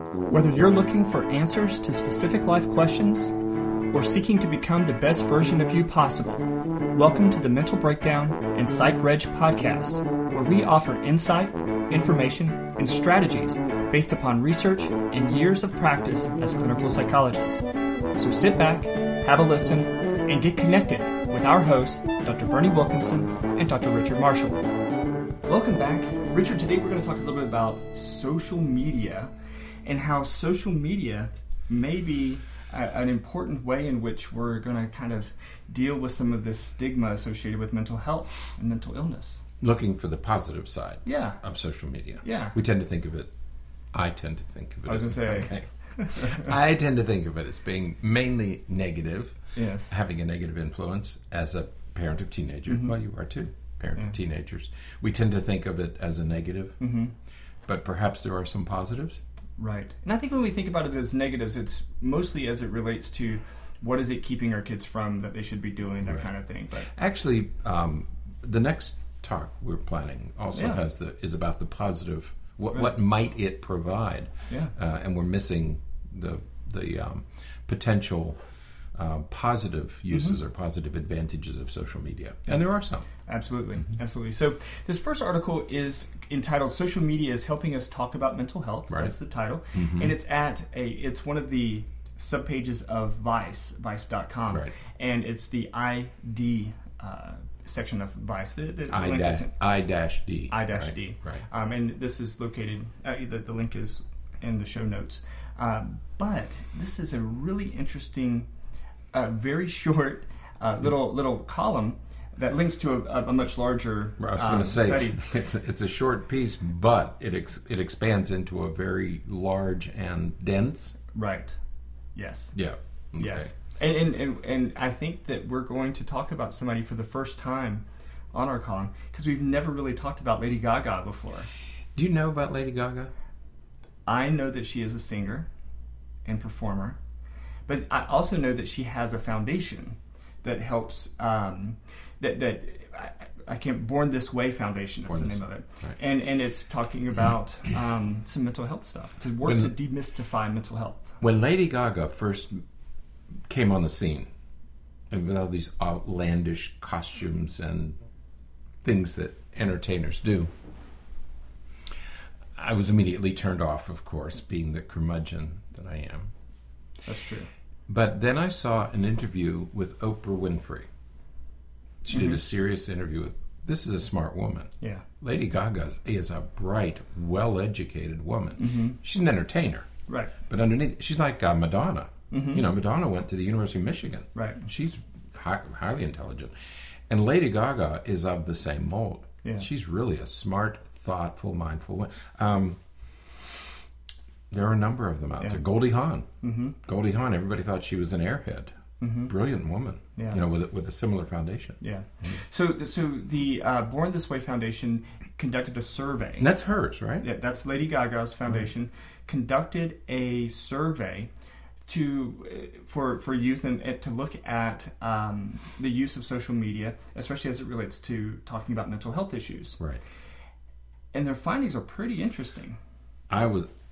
Whether you're looking for answers to specific life questions or seeking to become the best version of you possible, welcome to the Mental Breakdown and Psych Reg podcast, where we offer insight, information, and strategies based upon research and years of practice as clinical psychologists. So sit back, have a listen, and get connected with our hosts, Dr. Bernie Wilkinson and Dr. Richard Marshall. Welcome back. Richard, today we're going to talk a little bit about social media and how social media may be an important way in which we're going to kind of deal with some of this stigma associated with mental health and mental illness. Looking for the positive side of social media. Yeah. We tend to think of it, I tend to think of it I was going to say. I tend to think of it as being mainly negative, yes, having a negative influence as a parent of teenagers. Mm-hmm. Well, you are too, parent of teenagers. We tend to think of it as a negative, but perhaps there are some positives. Right. And I think when we think about it as negatives, it's mostly as it relates to what is it keeping our kids from that they should be doing, that kind of thing. But actually, the next talk we're planning also is about the positive. What might it provide? Yeah. And we're missing the potential positive uses or positive advantages of social media. And there are some. Absolutely. Absolutely. So this first article is entitled "Social Media is Helping Us Talk About Mental Health." Right. That's the title. And it's one of the subpages of Vice, vice.com. Right. And it's the ID section of Vice. The I-D. I-D. Right. And this is located, the link is in the show notes. But this is a really interesting, very short little column that links to a much larger I was going to say, study. It's a short piece, but it expands into a very large and dense. Right. Yes. Yeah. Okay. Yes. And I think that we're going to talk about somebody for the first time on our column because we've never really talked about Lady Gaga before. Do you know about Lady Gaga? I know that she is a singer and performer, but I also know that she has a foundation that helps. I can't. Born This Way Foundation is the name of it, right. and it's talking about some mental health stuff to work to demystify mental health. When Lady Gaga first came on the scene, and with all these outlandish costumes and things that entertainers do, I was immediately turned off, of course, being the curmudgeon that I am. That's true. But then I saw an interview with Oprah Winfrey. She did a serious interview with, this is a smart woman. Yeah. Lady Gaga is a bright, well-educated woman. She's an entertainer. Right. But underneath, she's like Madonna. You know, Madonna went to the University of Michigan. Right. She's highly intelligent. And Lady Gaga is of the same mold. Yeah. She's really a smart, thoughtful, mindful woman. There are a number of them out there. Goldie Hawn. Goldie Hawn, everybody thought she was an airhead. Brilliant woman. Yeah. You know, with a similar foundation. Yeah. So the Born This Way Foundation conducted a survey. And that's hers, right? Yeah, that's Lady Gaga's foundation. Conducted a survey for youth and to look at the use of social media, especially as it relates to talking about mental health issues. Right. And their findings are pretty interesting. I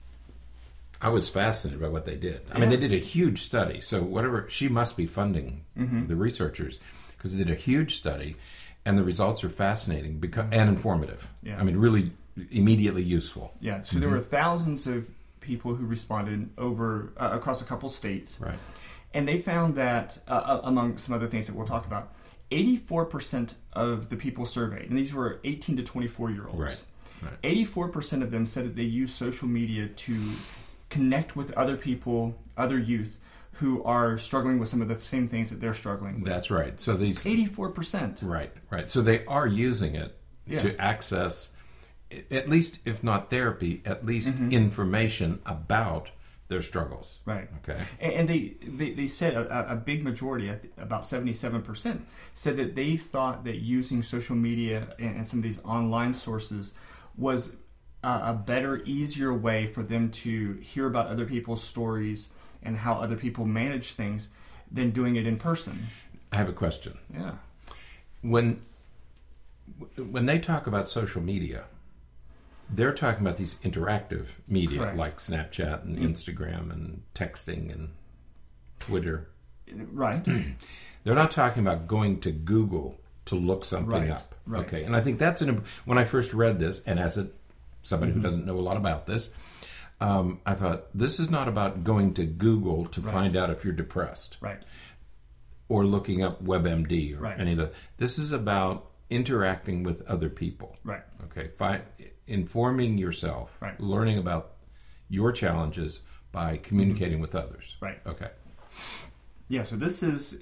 was fascinated by what they did. I mean, they did a huge study. So whatever, she must be funding the researchers because they did a huge study, and the results are fascinating and informative. Yeah. I mean, really immediately useful. Yeah. So there were thousands of people who responded over across a couple states. Right. And they found that, among some other things that we'll talk about, 84% of the people surveyed, and these were 18 to 24-year-olds, Right. 84% of them said that they use social media to connect with other people, other youth, who are struggling with some of the same things that they're struggling with. That's right. So these 84%. Right. So they are using it to access, at least if not therapy, at least information about their struggles. Right. Okay. And they said a big majority, about 77%, said that they thought that using social media and some of these online sources was a better, easier way for them to hear about other people's stories and how other people manage things than doing it in person. I have a question. Yeah. When they talk about social media, they're talking about these interactive media, Correct. like Snapchat and Instagram and texting and Twitter. Right. They're not talking about going to Google to look something Right, up. right. Okay, and I think that's when I first read this, and as somebody who doesn't know a lot about this, I thought, this is not about going to Google to find out if you're depressed. Right. Or looking up WebMD or Right. any of the. This is about interacting with other people. Right. Okay, informing yourself, Right. learning about your challenges by communicating with others. Right. Okay. Yeah, so this is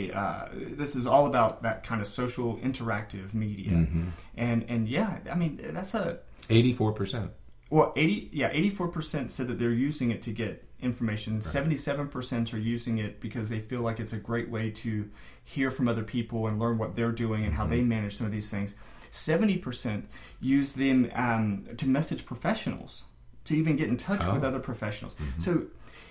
all about that kind of social interactive media, and yeah, I mean that's 84%. Well, 84% said that they're using it to get information. 77% are using it because they feel like it's a great way to hear from other people and learn what they're doing and how they manage some of these things. 70% use them to message professionals, to even get in touch with other professionals. So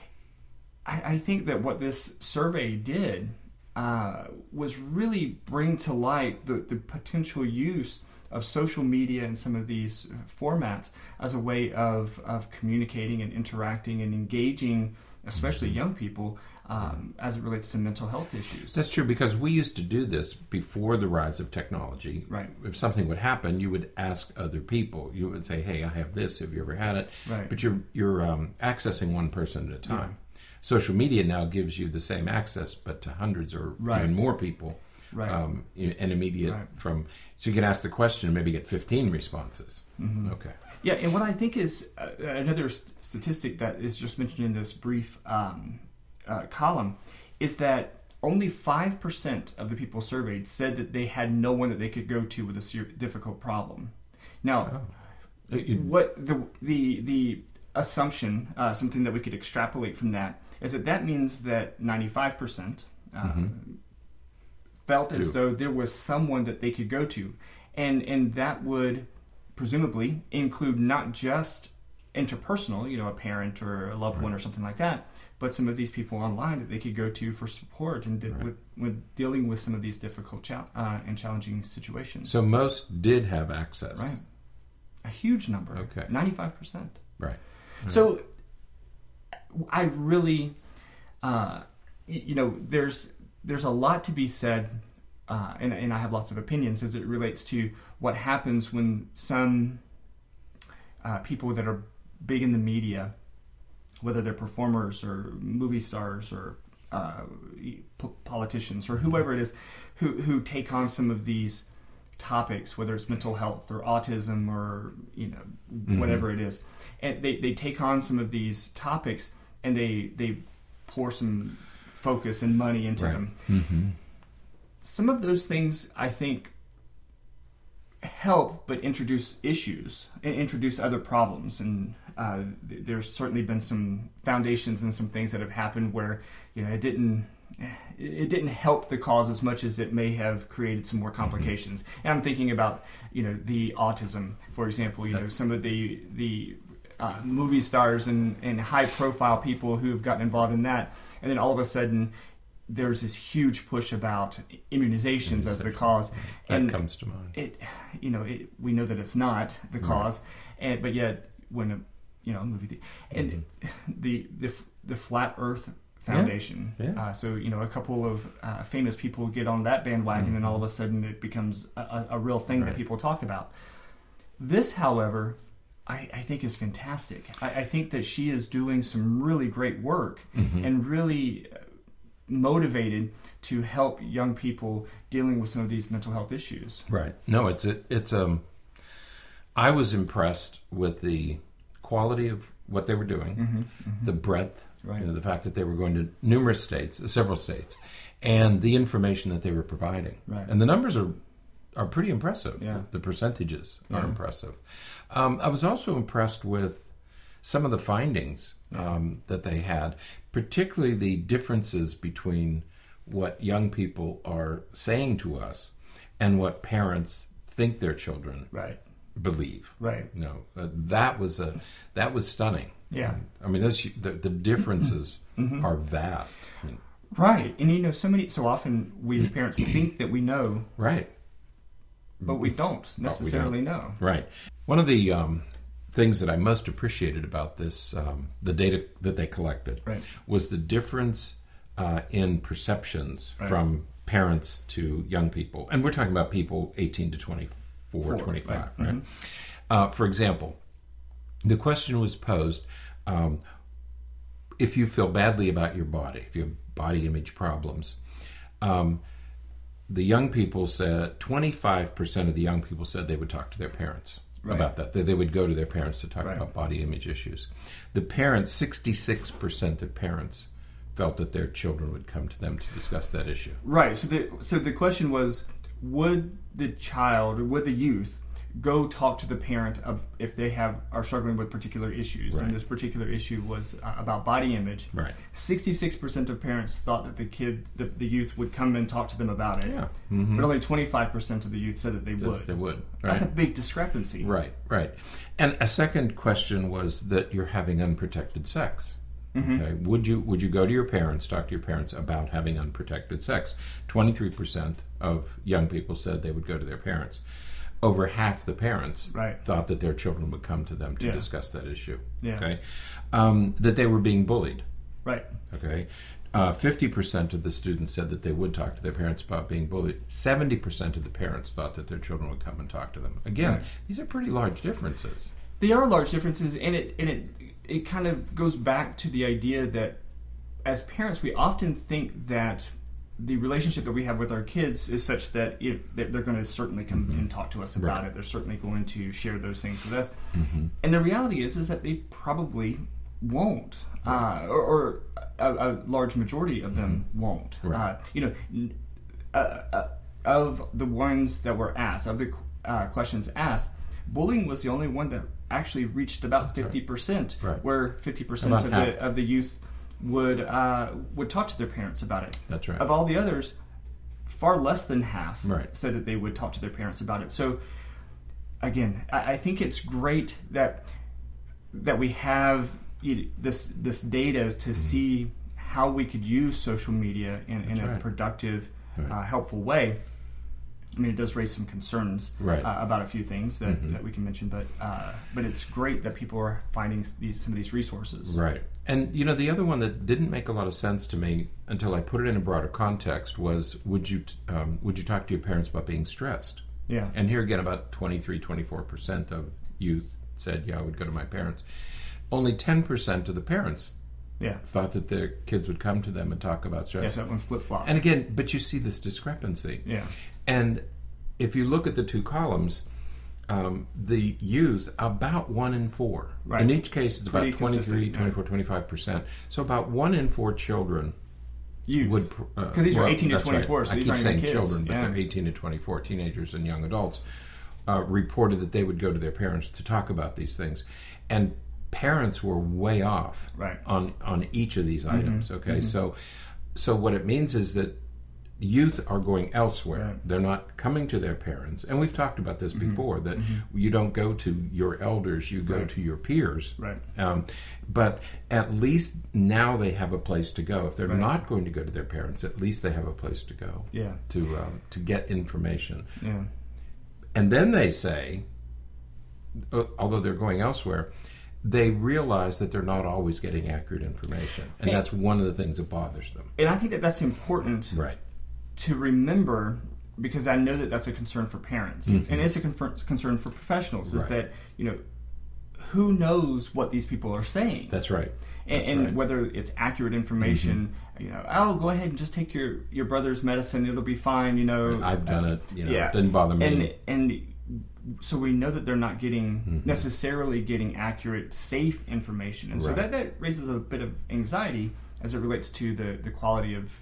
I think that what this survey did was really bring to light the potential use of social media and some of these formats as a way of communicating and interacting and engaging, especially young people, as it relates to mental health issues. That's true, because we used to do this before the rise of technology. Right. If something would happen, you would ask other people. You would say, "Hey, I have this. Have you ever had it?" Right. But you're accessing one person at a time. Social media now gives you the same access, but to hundreds or even more people. Right. An immediate so you can ask the question and maybe get 15 responses. Okay. Yeah, and what I think is another statistic that is just mentioned in this brief column is that only 5% of the people surveyed said that they had no one that they could go to with a difficult problem. Now, what the assumption, something that we could extrapolate from that, is that means that 95% felt as though there was someone that they could go to, and that would presumably include not just interpersonal, a parent or a loved one or something like that, but some of these people online that they could go to for support and with dealing with some of these difficult and challenging situations. So most did have access. Right. A huge number. Okay. 95%. Right. So I really, there's a lot to be said, and I have lots of opinions as it relates to what happens when some people that are big in the media, whether they're performers or movie stars or politicians or whoever it is, who take on some of these topics, whether it's mental health or autism or whatever it is, and they take on some of these topics and they pour some focus and money into them. Some of those things I think help, but introduce issues and introduce other problems. And there's certainly been some foundations and some things that have happened where it didn't help the cause as much as it may have created some more complications. And I'm thinking about the autism, for example. Some of the movie stars and high profile people who have gotten involved in that, and then all of a sudden there's this huge push about immunizations as the cause. That comes to mind. We know that it's not the cause, but yet when a movie and the Flat Earth Foundation. Yeah. So a couple of famous people get on that bandwagon, and all of a sudden it becomes a real thing that people talk about. This, however, I think is fantastic. I think that she is doing some really great work and really motivated to help young people dealing with some of these mental health issues. Right. No, it's I was impressed with the quality of what they were doing, the breadth, the fact that they were going to numerous states, several states, and the information that they were providing. Right. And the numbers are pretty impressive. Yeah. The percentages are impressive. I was also impressed with some of the findings that they had, particularly the differences between what young people are saying to us and what parents think their children believe. Right. That was stunning. Yeah. I mean, the differences are vast. Right. And so often we as parents think that we know. Right. But we don't necessarily know. Right. One of the things that I most appreciated about this, the data that they collected, right. was the difference in perceptions right. from parents to young people. And we're talking about people 18 to 24, 25, right? Mm-hmm. For example, the question was posed, if you feel badly about your body, if you have body image problems, the young people said, 25% of the young people said they would talk to their parents right. about that they would go to their parents to talk right. about body image issues. The parents, 66% of parents felt that their children would come to them to discuss that issue. Right. So the question was, would the child or would the youth go talk to the parent if they are struggling with particular issues? Right. And this particular issue was about body image. Right. 66% of parents thought that the youth would come and talk to them about it. Yeah. Mm-hmm. But only 25% of the youth said that they would. They would. Right. That's a big discrepancy. Right. And a second question was that you're having unprotected sex. Mm-hmm. Okay. Would you go to your parents, talk to your parents about having unprotected sex? 23% of young people said they would go to their parents. Over half the parents right. thought that their children would come to them to yeah. discuss that issue. Yeah. Okay. That they were being bullied. Right. Okay. 50% of the students said that they would talk to their parents about being bullied. 70% of the parents thought that their children would come and talk to them. Again, right. these are pretty large differences. They are large differences, and it kind of goes back to the idea that as parents, we often think that the relationship that we have with our kids is such that they're going to certainly come mm-hmm. and talk to us about right. it. They're certainly going to share those things with us. Mm-hmm. And the reality is that they probably won't, right. or a large majority of them mm-hmm. won't. Right. Of the ones that were asked, of the questions asked, bullying was the only one that actually reached about 50%, right. where 50% of the youth would talk to their parents about it. That's right. Of all the others, far less than half right. said that they would talk to their parents about it. So, again, I think it's great that we have this data to mm-hmm. see how we could use social media in a right. productive, right. Helpful way. I mean, it does raise some concerns right. About a few things that, mm-hmm. that we can mention, but it's great that people are finding some of these resources. Right. And, the other one that didn't make a lot of sense to me until I put it in a broader context was, would you talk to your parents about being stressed? Yeah. And here again, about 24% of youth said, yeah, I would go to my parents. Only 10% of the parents thought that their kids would come to them and talk about stress. Yes, that one's flip-flop. And again, but you see this discrepancy. Yeah. And if you look at the two columns, the youth, about 1 in 4. Right. In each case, it's about 23, 24, yeah. 25%. So about 1 in 4 children youth. Would... Because these are 18 to 24, right. so I these keep aren't saying even kids. children, but they're 18 to 24, teenagers and young adults, reported that they would go to their parents to talk about these things. And parents were way off right. on each of these items, mm-hmm. okay? Mm-hmm. So what it means is that youth are going elsewhere. Right. They're not coming to their parents. And we've talked about this mm-hmm. before, that mm-hmm. you don't go to your elders, you go right. to your peers. Right. But at least now they have a place to go. If they're right. not going to go to their parents, at least they have a place to go to get information. Yeah. And then they say, although they're going elsewhere, they realize that they're not always getting accurate information. And that's one of the things that bothers them. And I think that that's important right. to remember, because I know that that's a concern for parents. Mm-hmm. And it's a concern for professionals, is right. that, who knows what these people are saying? That's right. And right. whether it's accurate information, mm-hmm. Go ahead and just take your brother's medicine, it'll be fine, I've done it, yeah. It didn't bother me. And so we know that they're not getting mm-hmm. necessarily getting accurate, safe information. And so right. that raises a bit of anxiety as it relates to the quality of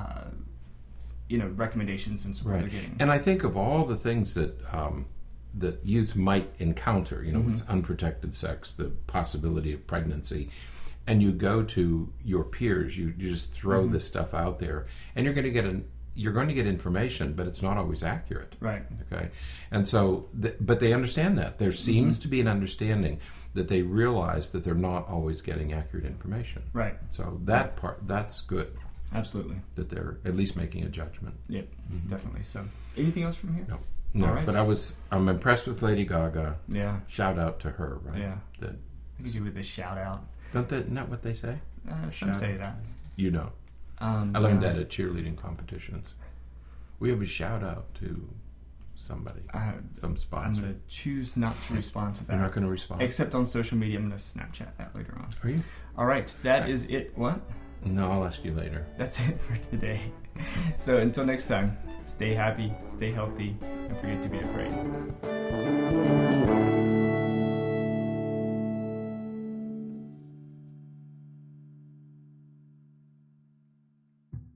recommendations and support right. they're getting. And I think of all the things that that youth might encounter, mm-hmm. with unprotected sex, the possibility of pregnancy, and you go to your peers, you just throw mm-hmm. this stuff out there, and you're going to get information, but it's not always accurate. Right. Okay. And so, but they understand that. There seems mm-hmm. to be an understanding that they realize that they're not always getting accurate information. Right. So that part, that's good. Absolutely. That they're at least making a judgment. Yep, mm-hmm. definitely. So, anything else from here? No. No, All right. but I'm impressed with Lady Gaga. Yeah. Shout out to her, right? Yeah. That, I could do with this shout out. not what they say? Some Shout say out. that. You don't. I learned that at cheerleading competitions. We have a shout out to somebody, some I'm sponsor. going to choose not to respond to that. You're not going to respond? Except on social media. I'm going to Snapchat that later on. Are you? All right. That is it. What? No, I'll ask you later. That's it for today. So until next time, stay happy, stay healthy, and forget to be afraid.